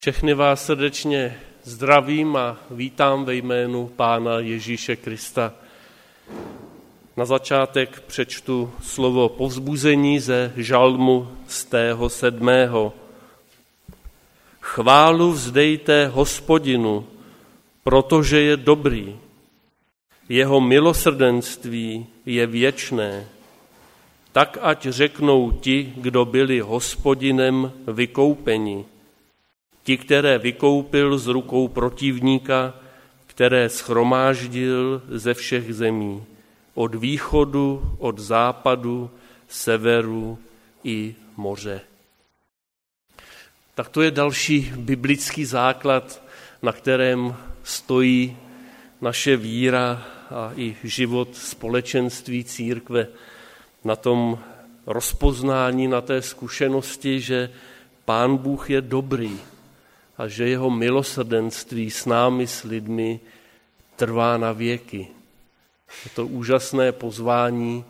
Všechny vás srdečně zdravím a vítám ve jménu Pána Ježíše Krista. Na začátek přečtu slovo povzbuzení ze žalmu 107. Chválu vzdejte Hospodinu, protože je dobrý. Jeho milosrdenství je věčné. Tak ať řeknou ti, kdo byli Hospodinem vykoupeni. Ti, které vykoupil z rukou protivníka, které shromáždil ze všech zemí, od východu, od západu, severu i moře. Tak to je další biblický základ, na kterém stojí naše víra a i život společenství církve. Na tom rozpoznání, na té zkušenosti, že Pán Bůh je dobrý a že jeho milosrdenství s námi, s lidmi, trvá na věky. Je to úžasné pozvání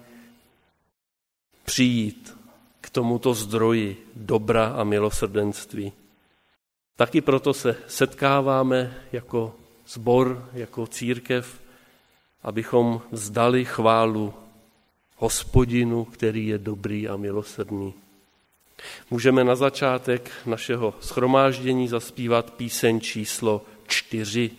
přijít k tomuto zdroji dobra a milosrdenství. Taky proto se setkáváme jako sbor, jako církev, abychom vzdali chválu Hospodinu, který je dobrý a milosrdný. Můžeme na začátek našeho shromáždění zaspívat píseň číslo 4.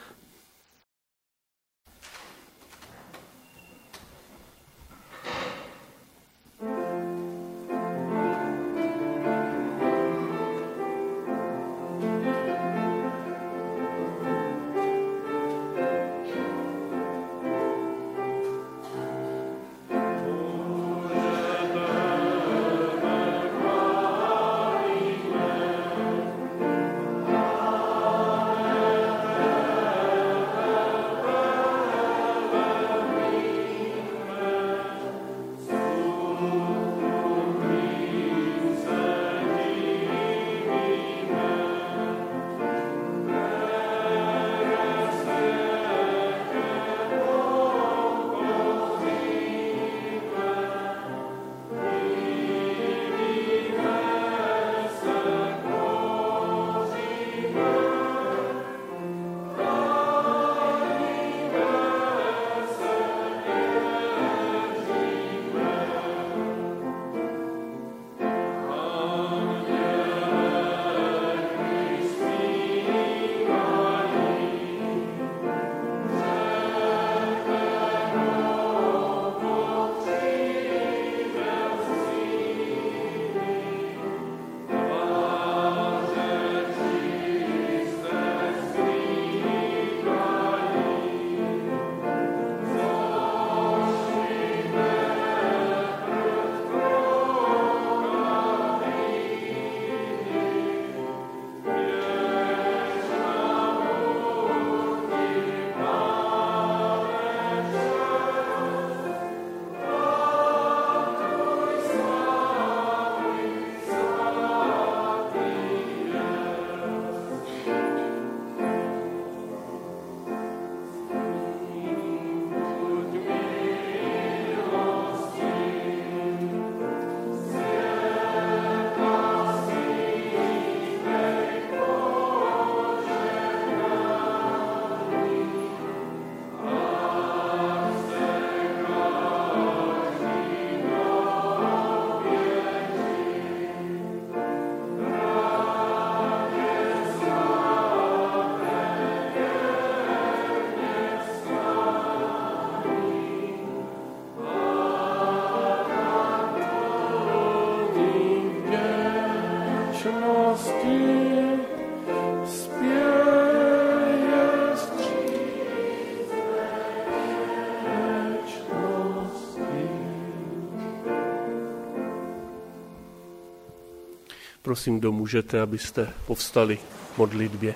Prosím, kdo můžete, abyste povstali k modlitbě.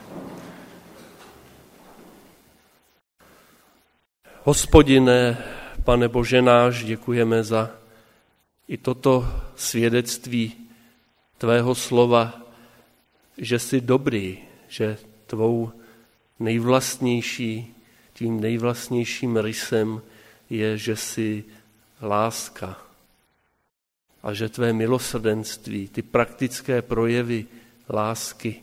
Hospodine, Pane Bože náš, děkujeme za i toto svědectví tvého slova, že jsi dobrý, že tvým nejvlastnějším rysem je, že jsi láska. A že tvé milosrdenství, ty praktické projevy lásky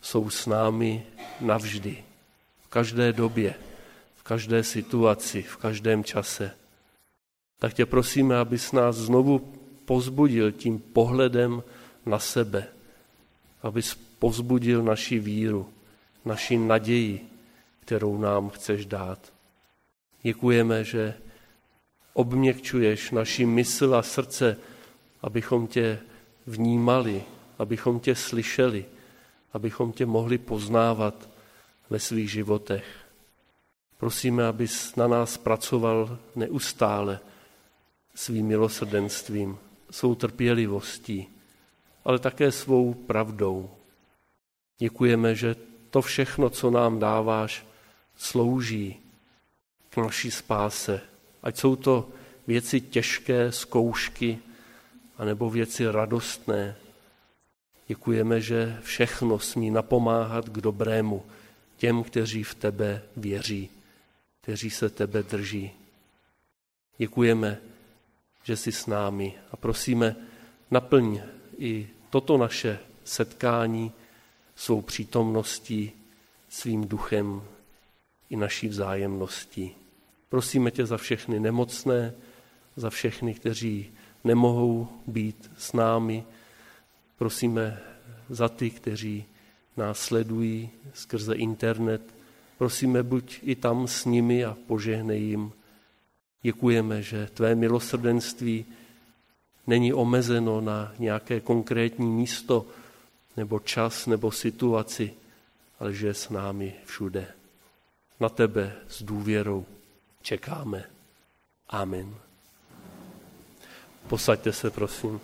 jsou s námi navždy, v každé době, v každé situaci, v každém čase. Tak tě prosíme, abys nás znovu povzbudil tím pohledem na sebe, abys povzbudil naši víru, naši naději, kterou nám chceš dát. Děkujeme, že obměkčuješ naši mysl a srdce, abychom tě vnímali, abychom tě slyšeli, abychom tě mohli poznávat ve svých životech. Prosíme, abys na nás pracoval neustále svým milosrdenstvím, svou trpělivostí, ale také svou pravdou. Děkujeme, že to všechno, co nám dáváš, slouží k naší spáse. Ať jsou to věci těžké, zkoušky, anebo věci radostné. Děkujeme, že všechno smí napomáhat k dobrému těm, kteří v tebe věří, kteří se tebe drží. Děkujeme, že jsi s námi a prosíme, naplň i toto naše setkání svou přítomností, svým duchem i naší vzájemností. Prosíme tě za všechny nemocné, za všechny, kteří nemohou být s námi. Prosíme za ty, kteří nás sledují skrze internet. Prosíme, buď i tam s nimi a požehnej jim. Děkujeme, že tvé milosrdenství není omezeno na nějaké konkrétní místo, nebo čas, nebo situaci, ale že je s námi všude. Na tebe s důvěrou čekáme. Amen. Posaďte se, prosím.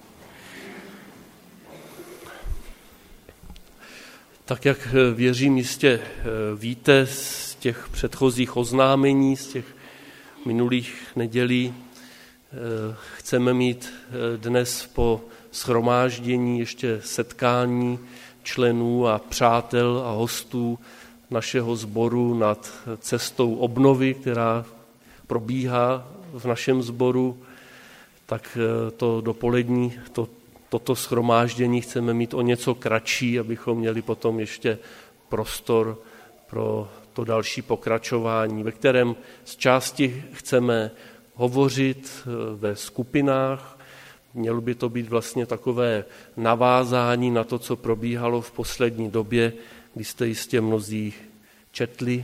Tak jak věřím, jistě víte z těch předchozích oznámení, z těch minulých nedělí, chceme mít dnes po shromáždění ještě setkání členů a přátel a hostů našeho sboru nad cestou obnovy, která probíhá v našem sboru. Tak to dopolední, toto shromáždění chceme mít o něco kratší, abychom měli potom ještě prostor pro to další pokračování, ve kterém z části chceme hovořit ve skupinách. Mělo by to být vlastně takové navázání na to, co probíhalo v poslední době, kdy jste jistě mnozí četli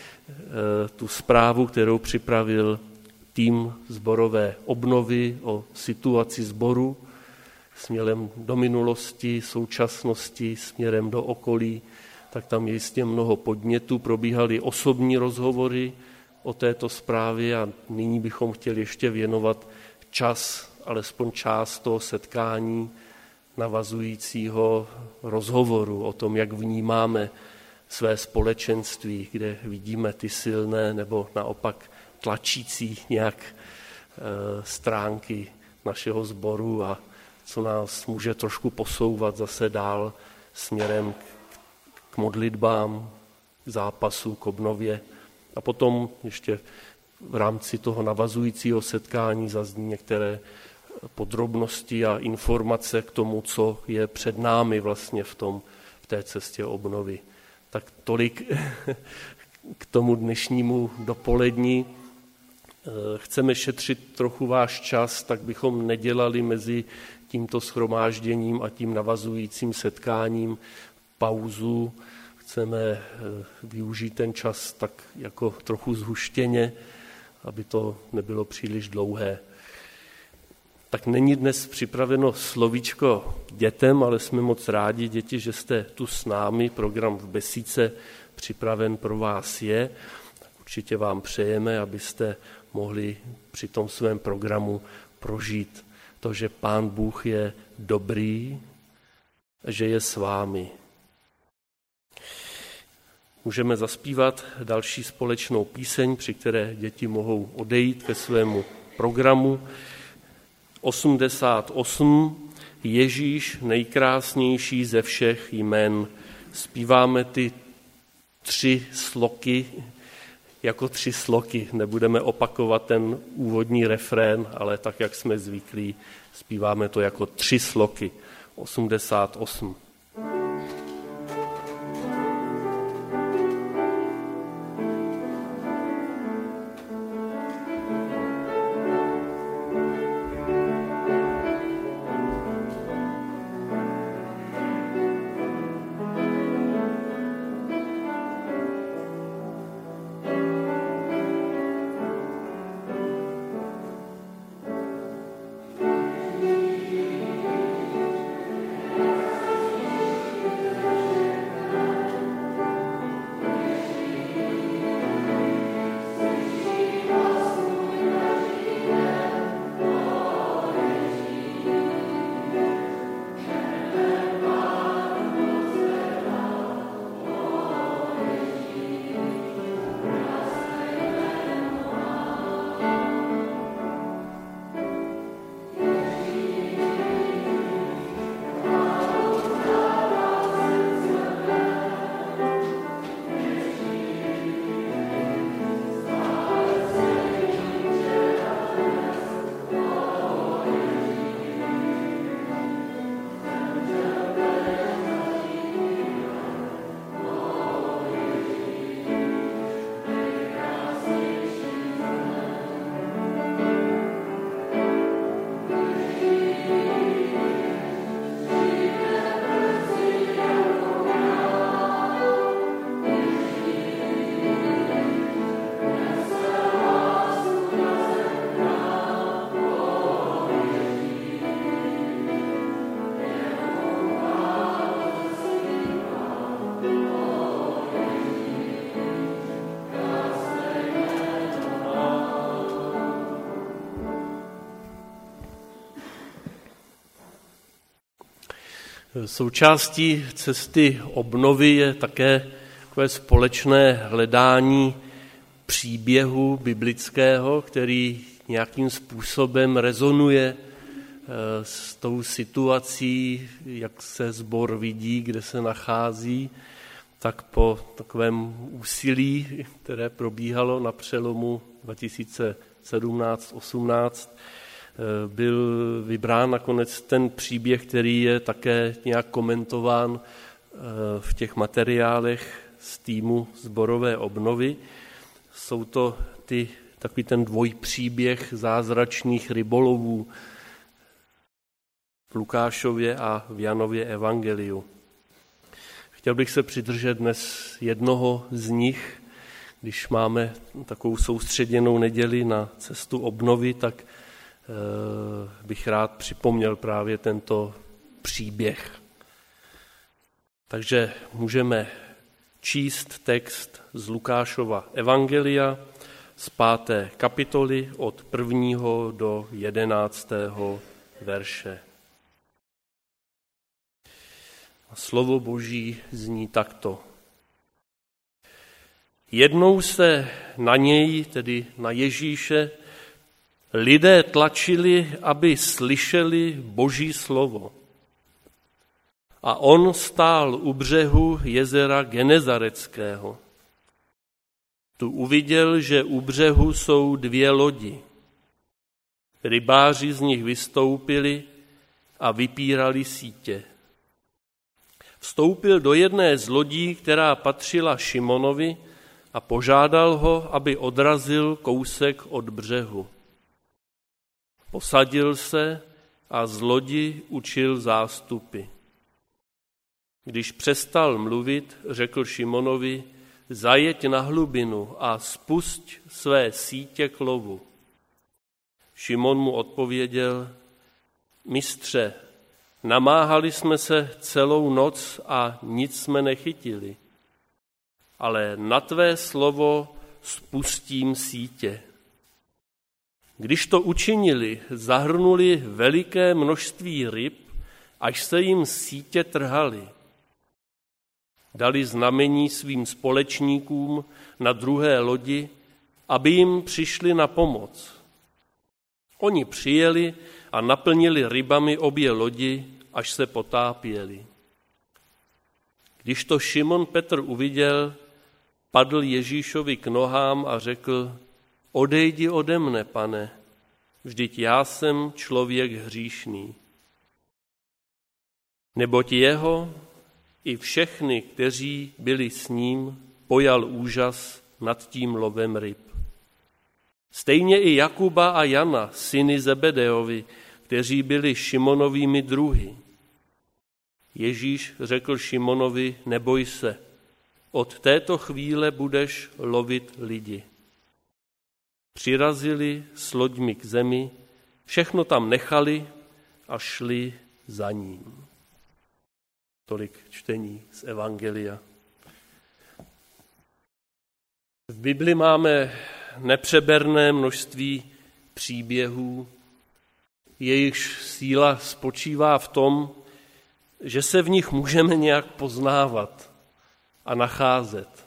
tu zprávu, kterou připravil tým sborové obnovy o situaci sboru směrem do minulosti, současnosti, směrem do okolí. Tak tam je jistě mnoho podnětů, probíhaly osobní rozhovory o této zprávě a nyní bychom chtěli ještě věnovat čas, alespoň část toho setkání navazujícího rozhovoru o tom, jak vnímáme své společenství, kde vidíme ty silné nebo naopak tlačící nějak stránky našeho sboru a co nás může trošku posouvat zase dál směrem k modlitbám, k zápasu, k obnově. A potom ještě v rámci toho navazujícího setkání zazní některé podrobnosti a informace k tomu, co je před námi vlastně v té cestě obnovy. Tak tolik k tomu dnešnímu dopolední. Chceme šetřit trochu váš čas, tak bychom nedělali mezi tímto shromážděním a tím navazujícím setkáním pauzu. Chceme využít ten čas tak jako trochu zhuštěně, aby to nebylo příliš dlouhé. Tak není dnes připraveno slovíčko dětem, ale jsme moc rádi, děti, že jste tu s námi. Program v Besídce připraven pro vás je. Tak určitě vám přejeme, abyste mohli při tom svém programu prožít to, že Pán Bůh je dobrý, že je s vámi. Můžeme zaspívat další společnou píseň, při které děti mohou odejít ke svému programu. 88. Ježíš, nejkrásnější ze všech jmen. Zpíváme ty 3 sloky, jako 3 sloky. Nebudeme opakovat ten úvodní refrén, ale tak, jak jsme zvyklí, zpíváme to jako 3 sloky. 88. Součástí cesty obnovy je také takové společné hledání příběhu biblického, který nějakým způsobem rezonuje s tou situací, jak se sbor vidí, kde se nachází, tak po takovém úsilí, které probíhalo na přelomu 2017-18, byl vybrán nakonec ten příběh, který je také nějak komentován v těch materiálech z týmu sborové obnovy. Jsou to takový ten dvojpříběh zázračných rybolovů v Lukášově a v Janově evangeliu. Chtěl bych se přidržet dnes jednoho z nich. Když máme takovou soustředěnou neděli na cestu obnovy, tak bych rád připomněl právě tento příběh. Takže můžeme číst text z Lukášova evangelia z 5. kapitoly od 1. do 11. verše. A slovo Boží zní takto. Jednou se na něj, tedy na Ježíše, lidé tlačili, aby slyšeli Boží slovo. A on stál u břehu jezera Genezareckého. Tu uviděl, že u břehu jsou 2 lodi. Rybáři z nich vystoupili a vypírali sítě. Vstoupil do jedné z lodí, která patřila Šimonovi, a požádal ho, aby odrazil kousek od břehu. Posadil se a z lodi učil zástupy. Když přestal mluvit, řekl Šimonovi, zajeď na hlubinu a spusť své sítě k lovu. Šimon mu odpověděl, mistře, namáhali jsme se celou noc a nic jsme nechytili, ale na tvé slovo spustím sítě. Když to učinili, zahrnuli veliké množství ryb, až se jim sítě trhaly. Dali znamení svým společníkům na druhé lodi, aby jim přišli na pomoc. Oni přijeli a naplnili rybami obě lodi, až se potápěli. Když to Šimon Petr uviděl, padl Ježíšovi k nohám a řekl, odejdi ode mne, Pane, vždyť já jsem člověk hříšný. Neboť jeho i všechny, kteří byli s ním, pojal úžas nad tím lovem ryb. Stejně i Jakuba a Jana, syny Zebedeovi, kteří byli Šimonovými druhy. Ježíš řekl Šimonovi, neboj se, od této chvíle budeš lovit lidi. Přirazili s loďmi k zemi, všechno tam nechali a šli za ním. Tolik čtení z evangelia. V Bibli máme nepřeberné množství příběhů, jejichž síla spočívá v tom, že se v nich můžeme nějak poznávat a nacházet.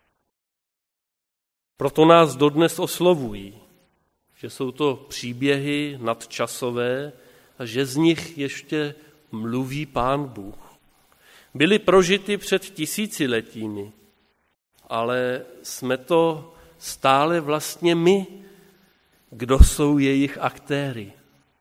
Proto nás dodnes oslovují, že jsou to příběhy nadčasové a že z nich ještě mluví Pán Bůh. Byly prožity před tisíciletími, ale jsme to stále vlastně my, kdo jsou jejich aktéry.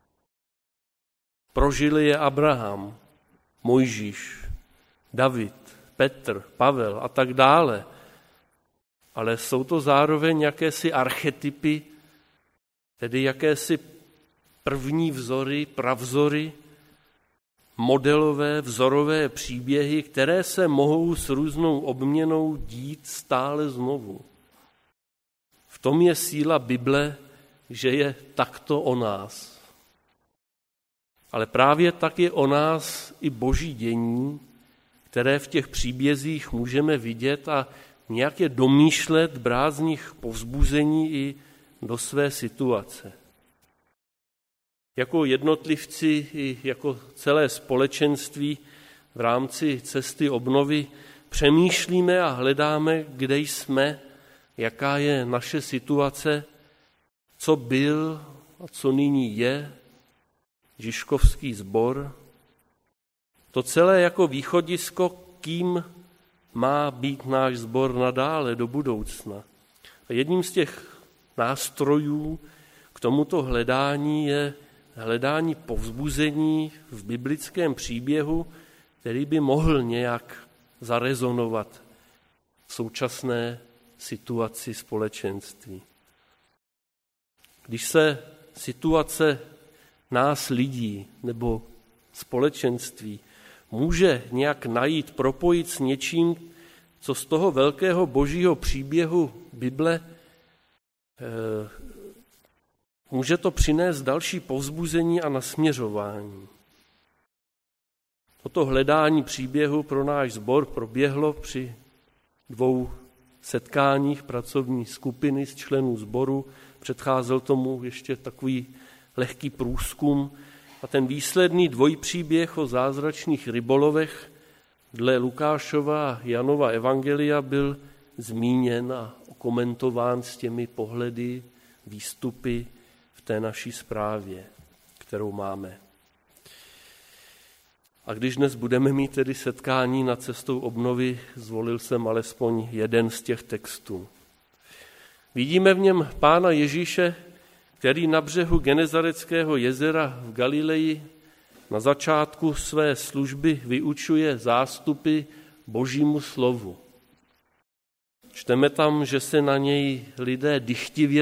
Prožili je Abraham, Mojžíš, David, Petr, Pavel a tak dále. Ale jsou to zároveň jakési archetypy, tedy jakési první vzory, pravzory, modelové, vzorové příběhy, které se mohou s různou obměnou dít stále znovu. V tom je síla Bible, že je takto o nás. Ale právě tak je o nás i Boží dění, které v těch příbězích můžeme vidět a nějak je domýšlet, brát z nich povzbuzení i do své situace. Jako jednotlivci i jako celé společenství v rámci cesty obnovy přemýšlíme a hledáme, kde jsme, jaká je naše situace, co byl a co nyní je Žižkovský sbor. To celé jako východisko, kým má být náš sbor nadále do budoucna. A jedním z těch nástrojů k tomuto hledání je hledání povzbuzení v biblickém příběhu, který by mohl nějak zarezonovat v současné situaci společenství. Když se situace nás lidí nebo společenství může nějak najít, propojit s něčím, co z toho velkého božího příběhu Bible může to přinést další povzbuzení a nasměřování. Toto hledání příběhu pro náš sbor proběhlo při 2 setkáních pracovní skupiny z členů sboru. Předcházel tomu ještě takový lehký průzkum a ten výsledný dvojpříběh o zázračných rybolovech dle Lukášova a Janova evangelia byl zmíněn a komentován s těmi pohledy, výstupy v té naší zprávě, kterou máme. A když dnes budeme mít tedy setkání nad cestou obnovy, zvolil jsem alespoň jeden z těch textů. Vidíme v něm Pána Ježíše, který na břehu Genezareckého jezera v Galileji na začátku své služby vyučuje zástupy Božímu slovu. Čteme tam, že se na něj lidé dychtivě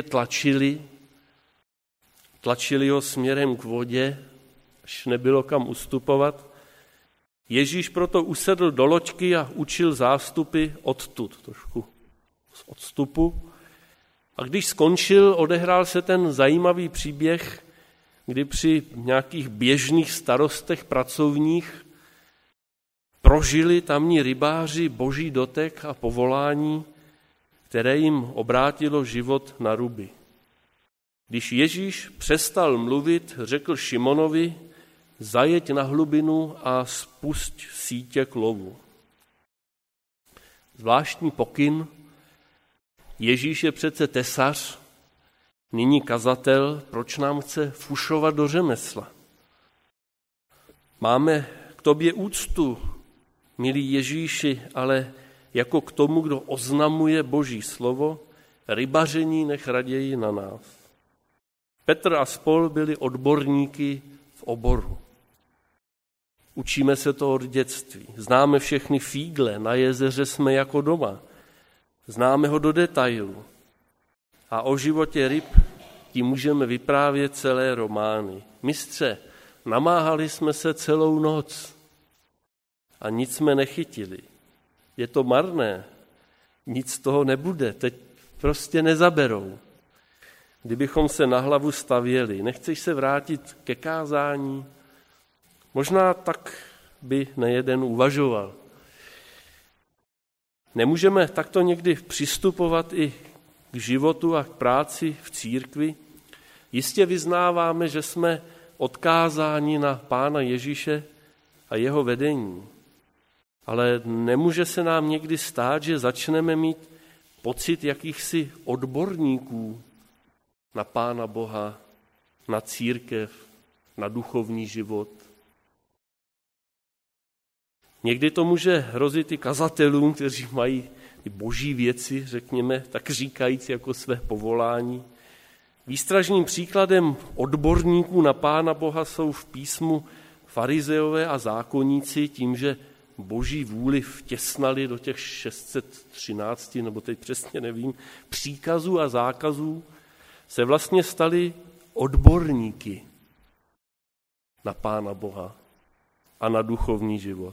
tlačili ho směrem k vodě, až nebylo kam ustupovat. Ježíš proto usedl do loďky a učil zástupy odtud, trošku z odstupu. A když skončil, odehrál se ten zajímavý příběh, kdy při nějakých běžných starostech pracovních prožili tamní rybáři boží dotek a povolání, které jim obrátilo život na ruby. Když Ježíš přestal mluvit, řekl Šimonovi, zajeď na hlubinu a spusť sítě k lovu. Zvláštní pokyn. Ježíš je přece tesař, nyní kazatel, proč nám chce fušovat do řemesla? Máme k tobě úctu, milý Ježíši, ale jako k tomu, kdo oznamuje Boží slovo, rybaření nech raději na nás. Petr a spol byli odborníky v oboru. Učíme se to od dětství. Známe všechny fígle, na jezeře jsme jako doma. Známe ho do detailu. A o životě ryb tím můžeme vyprávět celé romány. Mistře, namáhali jsme se celou noc a nic jsme nechytili. Je to marné, nic z toho nebude, teď prostě nezaberou. Kdybychom se na hlavu stavěli, nechceš se vrátit ke kázání? Možná tak by nejeden uvažoval. Nemůžeme takto někdy přistupovat i k životu a k práci v církvi? Jistě vyznáváme, že jsme odkázáni na Pána Ježíše a jeho vedení. Ale nemůže se nám někdy stát, že začneme mít pocit jakýchsi odborníků na Pána Boha, na církev, na duchovní život. Někdy to může hrozit i kazatelům, kteří mají ty boží věci, řekněme, tak říkajíc jako své povolání. Výstražným příkladem odborníků na Pána Boha jsou v písmu farizeové a zákonníci tím, že boží vůli vtěsnali do těch 613, nebo teď přesně nevím, příkazů a zákazů, se vlastně stali odborníky na Pána Boha a na duchovní život.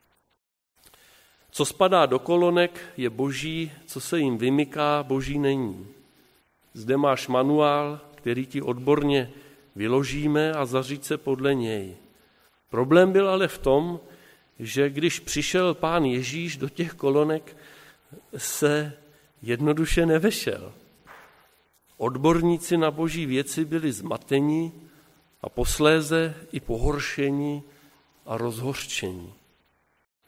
Co spadá do kolonek, je boží, co se jim vymyká, boží není. Zde máš manuál, který ti odborně vyložíme a zaříď se podle něj. Problém byl ale v tom, že když přišel Pán Ježíš do těch kolonek, se jednoduše nevešel. Odborníci na boží věci byli zmateni a posléze i pohoršeni a rozhořčení.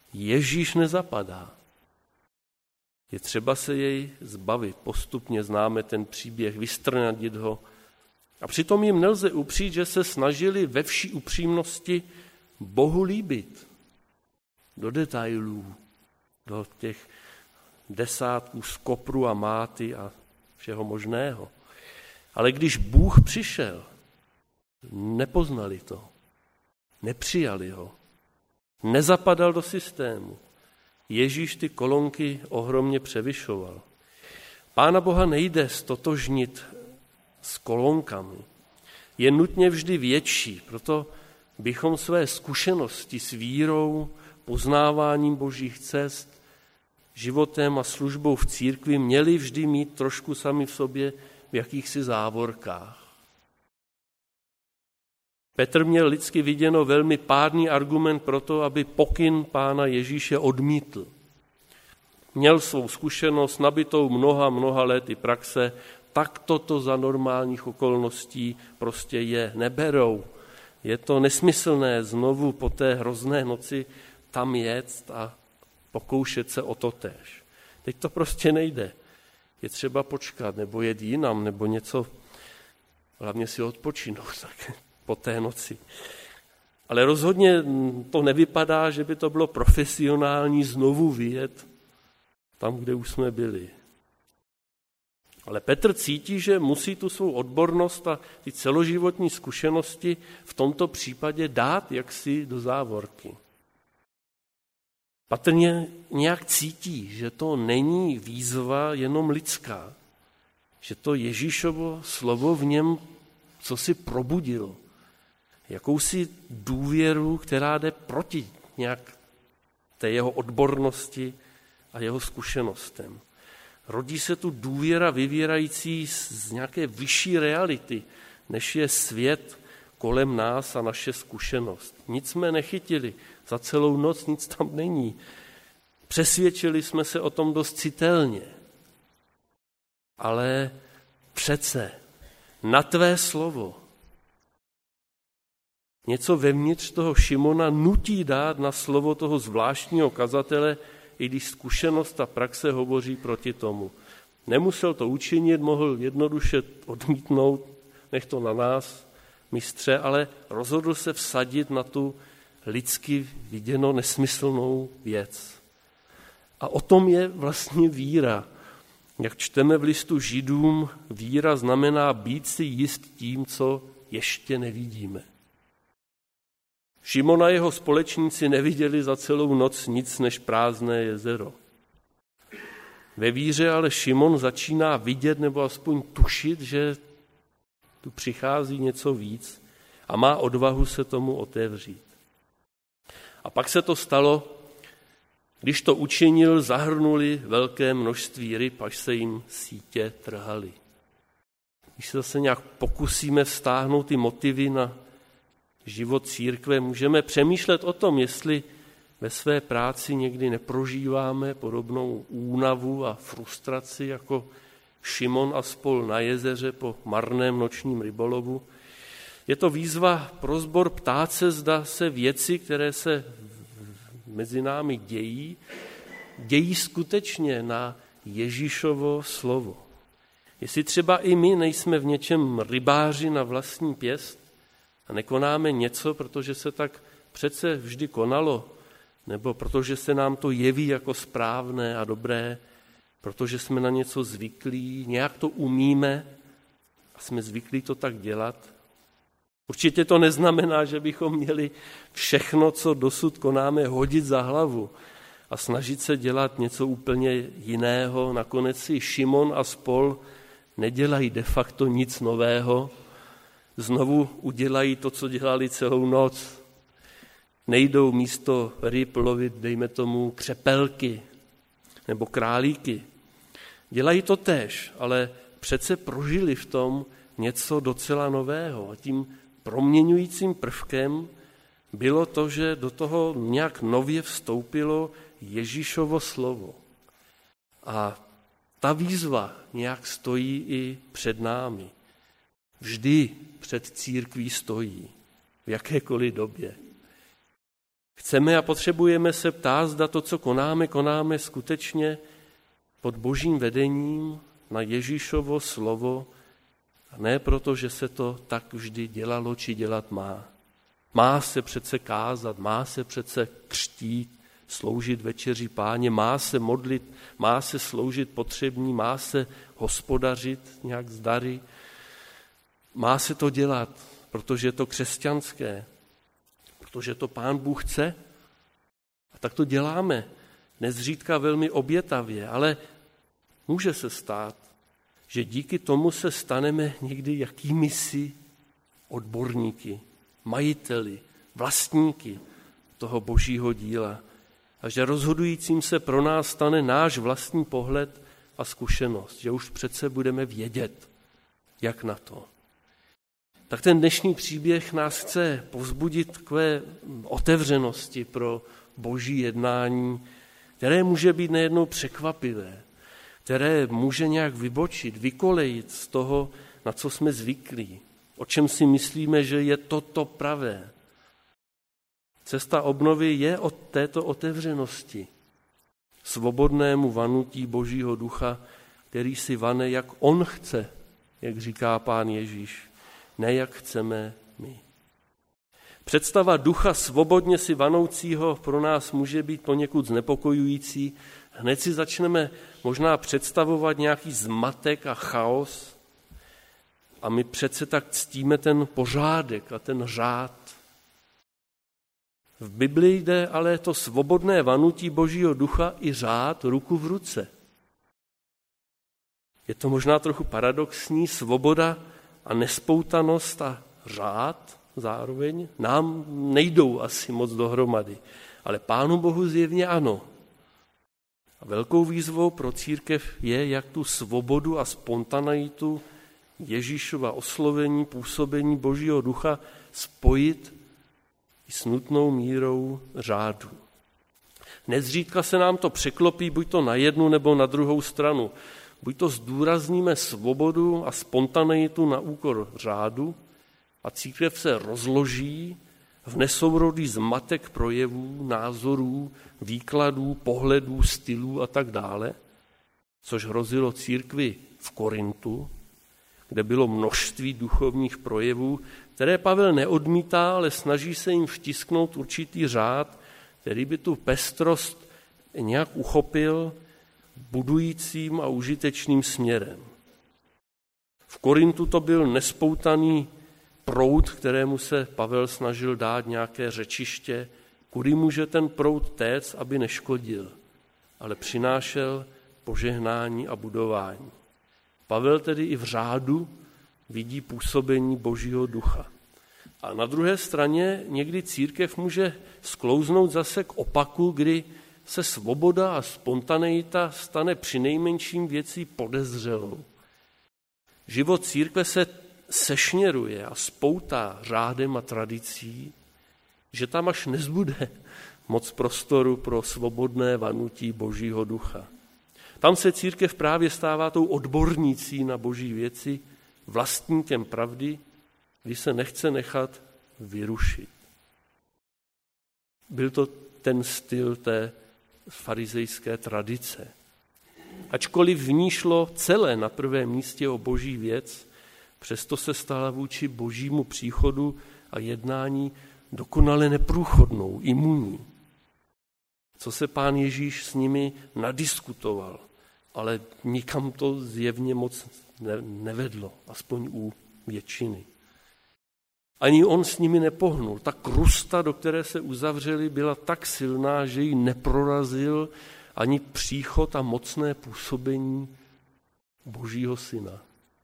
Ježíš nezapadá. Je třeba se jej zbavit. Postupně známe ten příběh, vystrnadit ho. A přitom jim nelze upřít, že se snažili ve vší upřímnosti Bohu líbit. Do detailů, do těch desátků z kopru a máty a všeho možného. Ale když Bůh přišel, nepoznali to, nepřijali ho, nezapadal do systému. Ježíš ty kolonky ohromně převyšoval. Pána Boha nejde stotožnit s kolonkami. Je nutně vždy větší, proto bychom své zkušenosti s vírou, poznáváním božích cest, životem a službou v církvi měli vždy mít trošku sami v sobě v jakýchsi závorkách. Petr měl lidsky viděno velmi pádný argument pro to, aby pokyn Pána Ježíše odmítl. Měl svou zkušenost nabitou mnoha lety praxe, tak toto za normálních okolností prostě je. Neberou. Je to nesmyslné znovu po té hrozné noci tam jet a pokoušet se o to též. Teď to prostě nejde. Je třeba počkat, nebo jet jinam, nebo něco, hlavně si odpočinout tak, po té noci. Ale rozhodně to nevypadá, že by to bylo profesionální znovu vyjet tam, kde už jsme byli. Ale Petr cítí, že musí tu svou odbornost a ty celoživotní zkušenosti v tomto případě dát jaksi do závorky. Patrně nějak cítí, že to není výzva jenom lidská, že to Ježíšovo slovo v něm cosi probudilo, jakousi důvěru, která jde proti nějak té jeho odbornosti a jeho zkušenostem. Rodí se tu důvěra vyvírající z nějaké vyšší reality, než je svět kolem nás a naše zkušenost. Nic jsme nechytili, za celou noc nic tam není. Přesvědčili jsme se o tom dost citelně. Ale přece na tvé slovo něco vevnitř toho Šimona nutí dát na slovo toho zvláštního kazatele, i když zkušenost a praxe hovoří proti tomu. Nemusel to učinit, mohl jednoduše odmítnout, nech to na nás, mistře, ale rozhodl se vsadit na tu lidsky viděno nesmyslnou věc. A o tom je vlastně víra. Jak čteme v listu Židům, víra znamená být si jist tím, co ještě nevidíme. Šimon a jeho společníci neviděli za celou noc nic než prázdné jezero. Ve víře ale Šimon začíná vidět nebo aspoň tušit, že tu přichází něco víc a má odvahu se tomu otevřít. A pak se to stalo, když to učinil, zahrnuli velké množství ryb, až se jim sítě trhaly. Když se zase nějak pokusíme vztáhnout ty motivy na život církve, můžeme přemýšlet o tom, jestli ve své práci někdy neprožíváme podobnou únavu a frustraci jako Šimon a spol na jezeře po marném nočním rybolovu. Je to výzva pro sbor ptát se, zda se věci, které se mezi námi dějí skutečně na Ježíšovo slovo. Jestli třeba i my nejsme v něčem rybáři na vlastní pěst a nekonáme něco, protože se tak přece vždy konalo, nebo protože se nám to jeví jako správné a dobré, protože jsme na něco zvyklí, nějak to umíme a jsme zvyklí to tak dělat. Určitě to neznamená, že bychom měli všechno, co dosud konáme, hodit za hlavu a snažit se dělat něco úplně jiného. Nakonec si Šimon a spol nedělají de facto nic nového, znovu udělají to, co dělali celou noc. Nejdou místo ryb lovit, dejme tomu, křepelky nebo králíky. Dělají to též, ale přece prožili v tom něco docela nového. A tím proměňujícím prvkem bylo to, že do toho nějak nově vstoupilo Ježíšovo slovo. A ta výzva nějak stojí i před námi. Vždy před církví stojí, v jakékoliv době. Chceme a potřebujeme se ptát, zda to, co konáme skutečně pod Božím vedením na Ježíšovo slovo, a ne proto, že se to tak vždy dělalo či dělat má. Má se přece kázat, má se přece křtít, sloužit večeři Páně, má se modlit, má se sloužit potřební, má se hospodařit nějak z dary. Má se to dělat, protože je to křesťanské, protože to Pán Bůh chce. A tak to děláme, nezřídka velmi obětavě, ale může se stát, že díky tomu se staneme někdy jakýmisi odborníky, majiteli, vlastníky toho Božího díla. A že rozhodujícím se pro nás stane náš vlastní pohled a zkušenost, že už přece budeme vědět, jak na to. Tak ten dnešní příběh nás chce povzbudit k otevřenosti pro Boží jednání, které může být nejednou překvapivé, které může nějak vybočit, vykolejit z toho, na co jsme zvyklí, o čem si myslíme, že je toto pravé. Cesta obnovy je od této otevřenosti, svobodnému vanutí Božího ducha, který si vane, jak on chce, jak říká Pán Ježíš, ne jak chceme my. Představa ducha svobodně si vanoucího pro nás může být poněkud znepokojující. Hned si začneme možná představovat nějaký zmatek a chaos a my přece tak ctíme ten pořádek a ten řád. V Biblii jde ale to svobodné vanutí Božího ducha i řád ruku v ruce. Je to možná trochu paradoxní, svoboda a nespoutanost a řád zároveň nám nejdou asi moc dohromady, ale Pánu Bohu zjevně ano. A velkou výzvou pro církev je, jak tu svobodu a spontaneitu Ježíšova oslovení, působení Božího ducha spojit i s nutnou mírou řádu. Nezřídka se nám to překlopí buď to na jednu nebo na druhou stranu. Buď to zdůrazníme svobodu a spontaneitu na úkor řádu a církev se rozloží v nesourodý zmatek projevů, názorů, výkladů, pohledů, stylů a tak dále, což hrozilo církvi v Korintu, kde bylo množství duchovních projevů, které Pavel neodmítá, ale snaží se jim vtisknout určitý řád, který by tu pestrost nějak uchopil budujícím a užitečným směrem. V Korintu to byl nespoutaný proud, kterému se Pavel snažil dát nějaké řečiště, kudy může ten proud téct, aby neškodil, ale přinášel požehnání a budování. Pavel tedy i v řádu vidí působení Božího ducha. A na druhé straně někdy církev může sklouznout zase k opaku, kdy se svoboda a spontaneita stane přinejmenším věcí podezřelou. Život církve se sešněruje a spoutá řádem a tradicí, že tam až nezbude moc prostoru pro svobodné vanutí Božího ducha. Tam se církev právě stává tou odbornicí na Boží věci, vlastníkem pravdy, když se nechce nechat vyrušit. Byl to ten styl té farizejské tradice. Ačkoliv v ní šlo celé na prvém místě o Boží věc, přesto se stala vůči Božímu příchodu a jednání dokonale neprůchodnou, imunní. Co se Pán Ježíš s nimi nadiskutoval, ale nikam to zjevně moc nevedlo, aspoň u většiny. Ani on s nimi nepohnul. Ta krusta, do které se uzavřeli, byla tak silná, že ji neprorazil ani příchod a mocné působení Božího syna.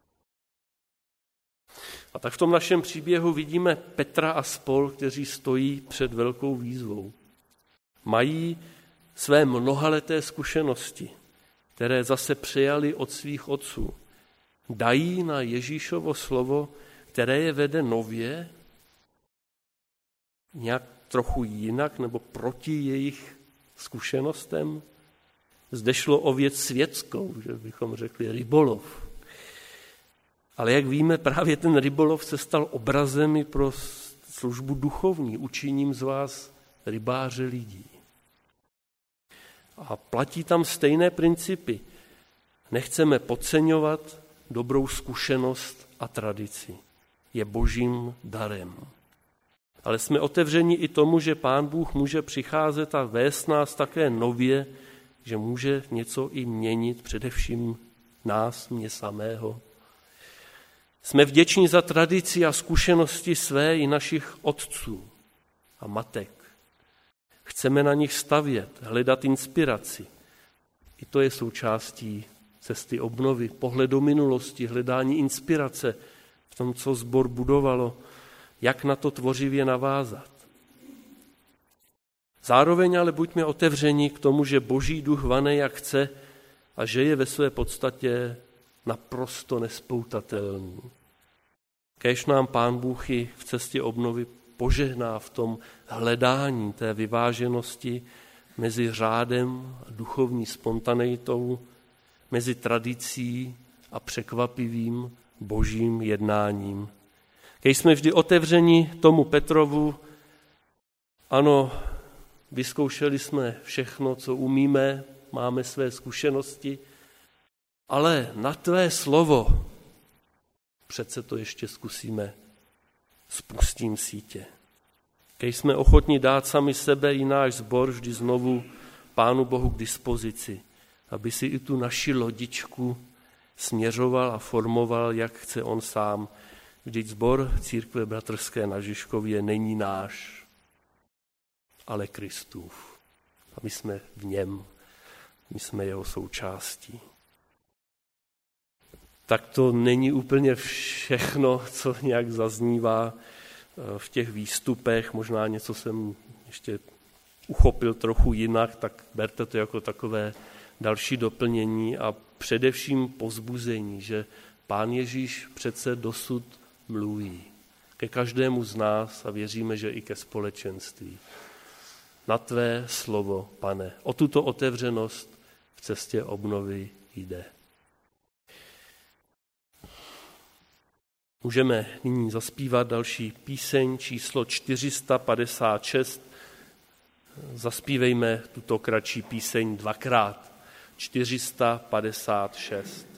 A tak v tom našem příběhu vidíme Petra a spol, kteří stojí před velkou výzvou. Mají své mnohaleté zkušenosti, které zase přejali od svých otců. Dají na Ježíšovo slovo, které je vede nově, nějak trochu jinak nebo proti jejich zkušenostem. Zde šlo o věc světskou, že bychom řekli rybolov. Ale jak víme, právě ten rybolov se stal obrazem i pro službu duchovní. Učiním z vás rybáře lidí. A platí tam stejné principy. Nechceme podceňovat dobrou zkušenost a tradici. Je božím darem. Ale jsme otevřeni i tomu, že Pán Bůh může přicházet a vést nás také nově, že může něco i měnit, především nás, mě samého. Jsme vděční za tradici a zkušenosti své i našich otců a matek. Chceme na nich stavět, hledat inspiraci. I to je součástí cesty obnovy, pohled do minulosti, hledání inspirace v tom, co sbor budovalo, jak na to tvořivě navázat. Zároveň ale buďme otevřeni k tomu, že Boží duch vane jak chce a že je ve své podstatě naprosto nespoutatelný. Kéž nám Pán Bůh i v cestě obnovy požehná v tom hledání té vyváženosti mezi řádem a duchovní spontaneitou, mezi tradicí a překvapivým božím jednáním. Kéž jsme vždy otevřeni tomu Petrovu, ano, vyzkoušeli jsme všechno, co umíme, máme své zkušenosti, ale na tvé slovo přece to ještě zkusíme, spustím sítě. Kéž jsme ochotni dát sami sebe i náš sbor vždy znovu Pánu Bohu k dispozici, aby si i tu naši lodičku směřoval a formoval, jak chce on sám. Vždyť sbor Církve bratrské na Žižkově není náš, ale Kristův. A my jsme v něm, my jsme jeho součástí. Tak to není úplně všechno, co nějak zaznívá v těch výstupech. Možná něco jsem ještě uchopil trochu jinak, tak berte to jako takové další doplnění a především povzbuzení, že Pán Ježíš přece dosud mluví ke každému z nás a věříme, že i ke společenství. Na tvé slovo, Pane, o tuto otevřenost v cestě obnovy jde. Můžeme nyní zaspívat další píseň číslo 456. Zaspívejme tuto kratší píseň dvakrát. 456.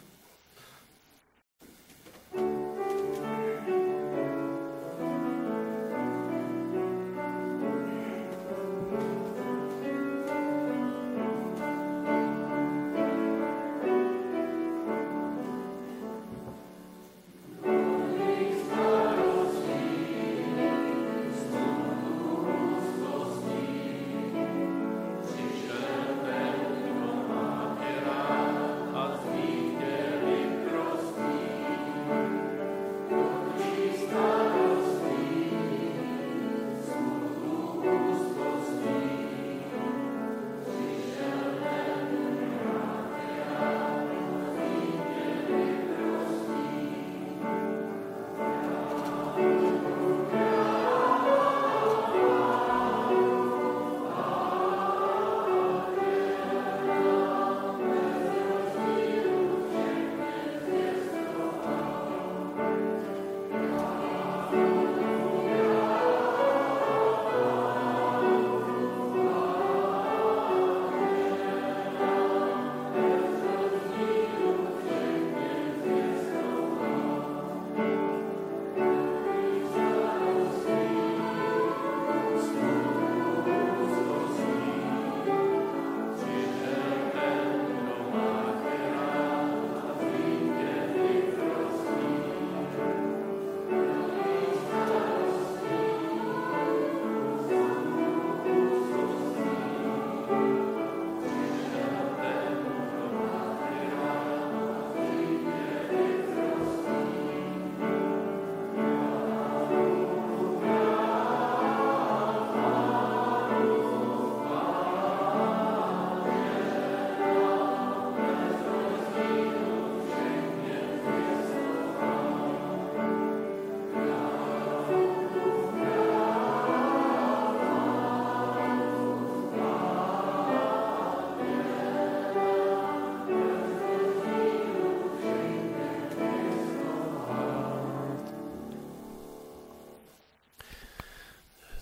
Vítěz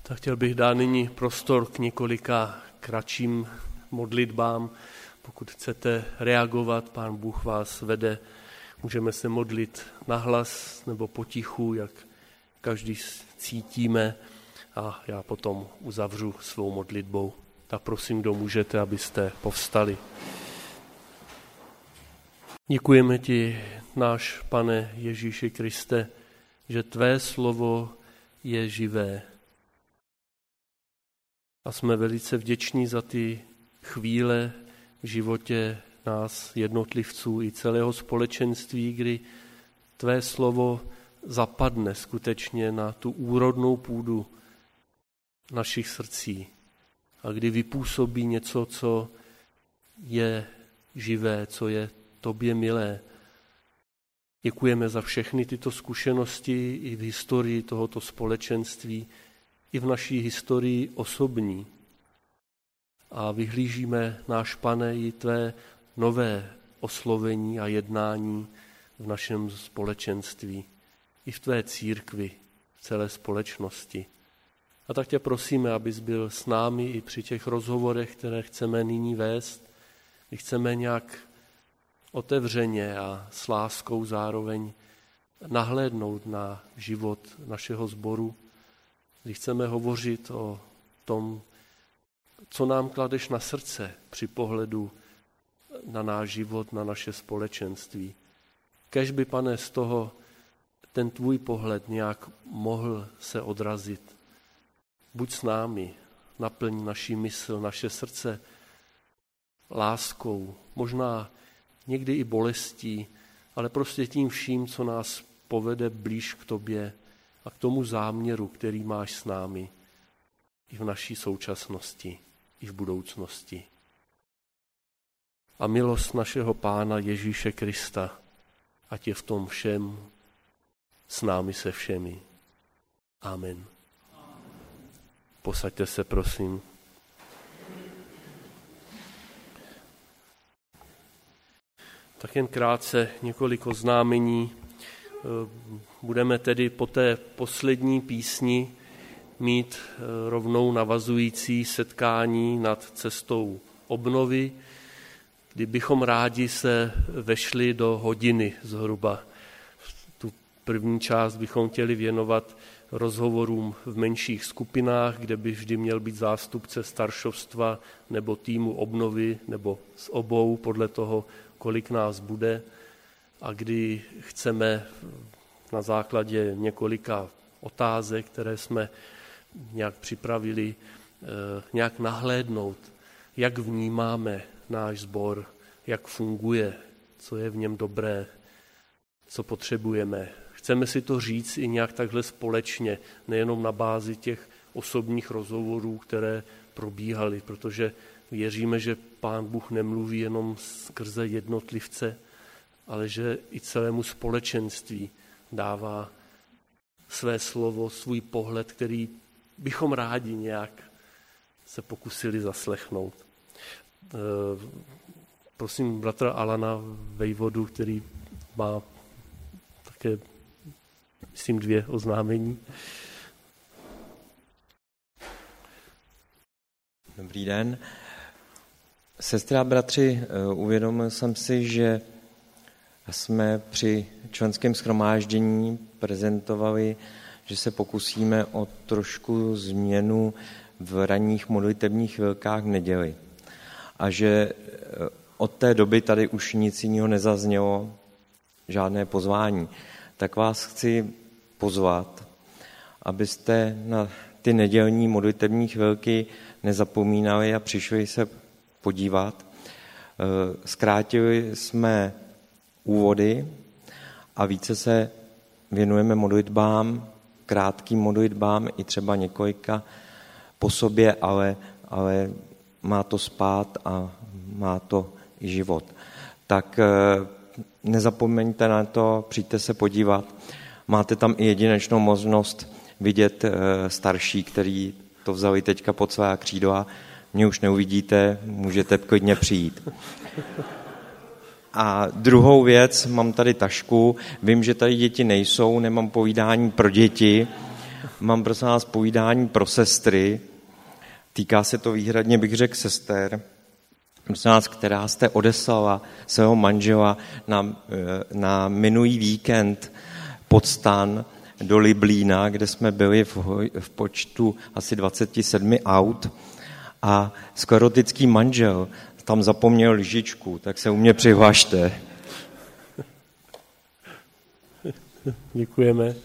Tak chtěl bych dát nyní prostor k několika kratším modlitbám. Pokud chcete reagovat, Pán Bůh vás vede. Můžeme se modlit nahlas nebo potichu, jak každý cítíme, a já potom uzavřu svou modlitbou. Tak prosím, kdo můžete, abyste povstali. Děkujeme ti, náš Pane Ježíši Kriste, že tvé slovo je živé. A jsme velice vděční za ty chvíle v životě nás, jednotlivců i celého společenství, kdy tvé slovo zapadne skutečně na tu úrodnou půdu našich srdcí a kdy vypůsobí něco, co je živé, co je tobě milé. Děkujeme za všechny tyto zkušenosti i v historii tohoto společenství, i v naší historii osobní. A vyhlížíme, náš Pane, i tvé nové oslovení a jednání v našem společenství, i v tvé církvi, v celé společnosti. A tak tě prosíme, abys byl s námi i při těch rozhovorech, které chceme nyní vést, kdy chceme nějak otevřeně a s láskou zároveň nahlédnout na život našeho sboru, kdy chceme hovořit o tom, co nám kladeš na srdce při pohledu na náš život, na naše společenství. Kéž by, Pane, z toho ten tvůj pohled nějak mohl se odrazit. Buď s námi, naplň naši mysl, naše srdce láskou, možná někdy i bolestí, ale prostě tím vším, co nás povede blíž k tobě a k tomu záměru, který máš s námi i v naší současnosti, i v budoucnosti. A milost našeho Pána Ježíše Krista, ať je v tom všem s námi se všemi. Amen. Posaďte se, prosím. Tak jen krátce několik oznámení. Budeme tedy po té poslední písni mít rovnou navazující setkání nad cestou obnovy, kdy bychom rádi se vešli do hodiny zhruba. Tu první část bychom chtěli věnovat rozhovorům v menších skupinách, kde by vždy měl být zástupce staršovstva nebo týmu obnovy, nebo z obou, podle toho, kolik nás bude, a kdy chceme na základě několika otázek, které jsme nějak připravili, nějak nahlédnout, jak vnímáme náš sbor, jak funguje, co je v něm dobré, co potřebujeme. Chceme si to říct i nějak takhle společně, nejenom na bázi těch osobních rozhovorů, které probíhaly, protože věříme, že Pán Bůh nemluví jenom skrze jednotlivce, ale že i celému společenství dává své slovo, svůj pohled, který bychom rádi nějak se pokusili zaslechnout. Prosím bratra Alana Vejvodu, který má také, myslím, 2 oznámení. Dobrý den. Sestry a bratři, uvědomil jsem si, že jsme při členském shromáždění prezentovali, že se pokusíme o trošku změnu v ranních modlitebních chvilkách v neděli. A že od té doby tady už nic jiného nezaznělo, žádné pozvání. Tak vás chci pozvat, abyste na ty nedělní modlitební chvilky nezapomínali a přišli se podívat. Zkrátili jsme úvody a více se věnujeme modlitbám, krátkým modlitbám, i třeba několika po sobě, ale má to spát a má to i život. Tak nezapomeňte na to, přijďte se podívat. Máte tam i jedinečnou možnost vidět starší, který to vzali teďka pod svá křídla. Mě už neuvidíte, můžete klidně přijít. A druhou věc, mám tady tašku, vím, že tady děti nejsou, nemám povídání pro děti, mám prosím vás povídání pro sestry. Týká se to výhradně, bych řekl, sester, prosím vás, která jste odeslala svého manžela na minulý víkend pod stan do Liblína, kde jsme byli v počtu asi 27 aut a sklerotický manžel tam zapomněl lyžičku, tak se u mě přihlašte. Děkujeme.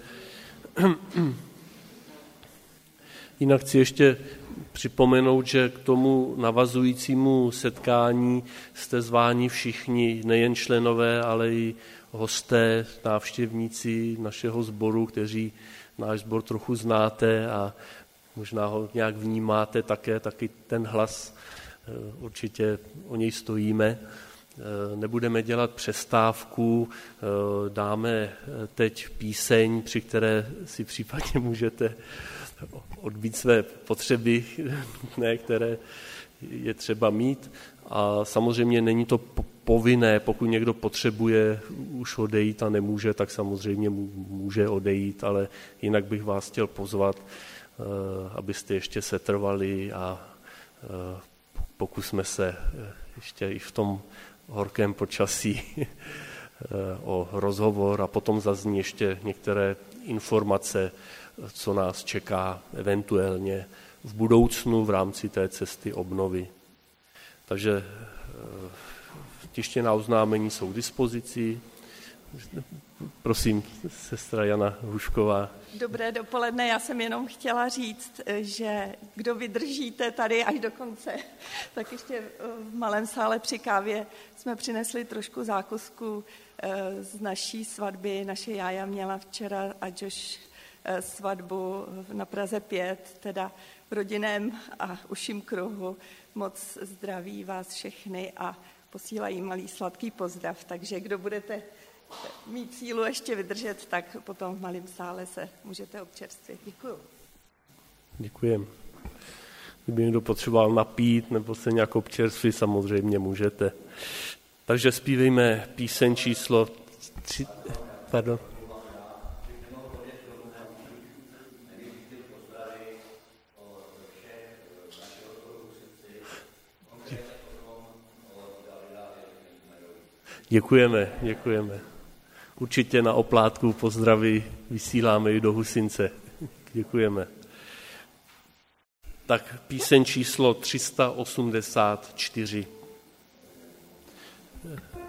Jinak chci ještě připomenout, že k tomu navazujícímu setkání jste zváni všichni, nejen členové, ale i hosté, návštěvníci našeho sboru, kteří náš sbor trochu znáte a možná ho nějak vnímáte také, taky ten hlas, určitě o něj stojíme. Nebudeme dělat přestávku, dáme teď píseň, při které si případně můžete odbít své potřeby, které je třeba mít. A samozřejmě není to povinné, pokud někdo potřebuje už odejít a nemůže, tak samozřejmě může odejít, ale jinak bych vás chtěl pozvat, abyste ještě setrvali a pokusme se ještě i v tom horkém počasí o rozhovor a potom zazní ještě některé informace, co nás čeká eventuálně v budoucnu v rámci té cesty obnovy. Takže tištěná oznámení jsou k dispozici. Prosím, sestra Jana Hrušková. Dobré dopoledne, já jsem jenom chtěla říct, že kdo vydržíte tady až do konce, tak ještě v malém sále při kávě jsme přinesli trošku zákusku z naší svatby. Naše Jája měla včera a Josh svatbu na Praze 5, teda v rodinném a užším kruhu. Moc zdraví vás všechny a posílají malý sladký pozdrav, takže kdo budete mít sílu ještě vydržet, tak potom v malém sále se můžete občerstvit. Děkuju. Děkujem. Kdyby někdo potřeboval napít nebo se nějak občerstvit, samozřejmě můžete. Takže zpívejme píseň číslo 3. Pardon. Děkujeme. Určitě na oplátku pozdraví vysíláme i do Husince. Děkujeme. Tak píseň číslo 384.